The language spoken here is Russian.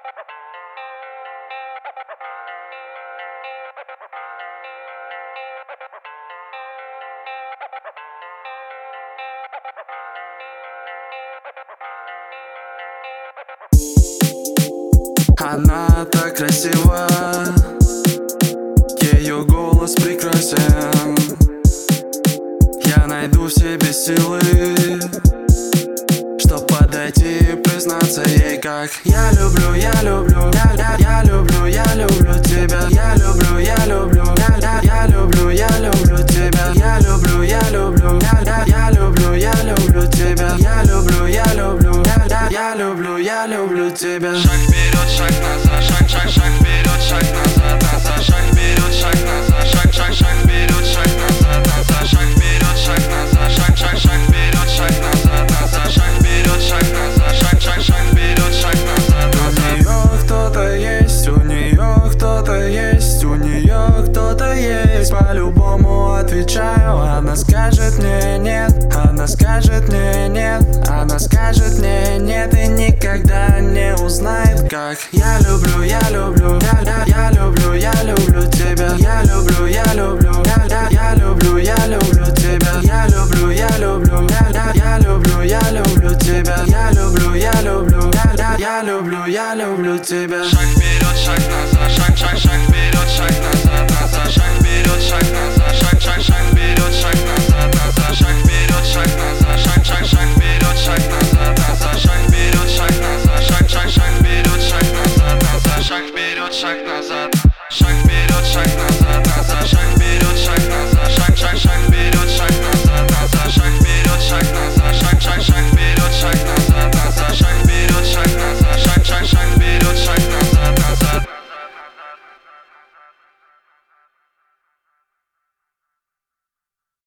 Она так красива, ее голос прекрасен. Я найду в себе силы, чтоб подойти и признаться ей, как я люблю, я люблю, я люблю, я люблю тебя. Я люблю, я люблю, я люблю, я люблю тебя. Я люблю, я люблю, я люблю, я люблю тебя. Я люблю, я люблю, я люблю, я люблю тебя. Шаг вперед, шаг назад, шаг вперед, шаг назад, назад, шаг вперед, шаг назад, шаг вперед, шаг назад, назад, шаг вперед, шаг назад, шаг вперед, шаг назад, назад, шаг вперед, шаг назад, шаг вперед, шаг назад, назад. У нее кто-то есть, у нее кто-то есть. По-любому отвечаю, она скажет мне нет, она скажет мне нет, она скажет мне нет и никогда не узнает, как я люблю, я люблю, я люблю, я люблю тебя. Я люблю, я люблю, я люблю, я люблю тебя. Я люблю, я люблю, я люблю, я люблю тебя. Я люблю, я люблю, я люблю, я люблю тебя. Шаг вперед, шаг назад, шаг вперед, шаг назад, назад, шаг вперед, шаг назад, шаг вперед, шаг назад, назад, шаг вперед, шаг назад, шаг вперед.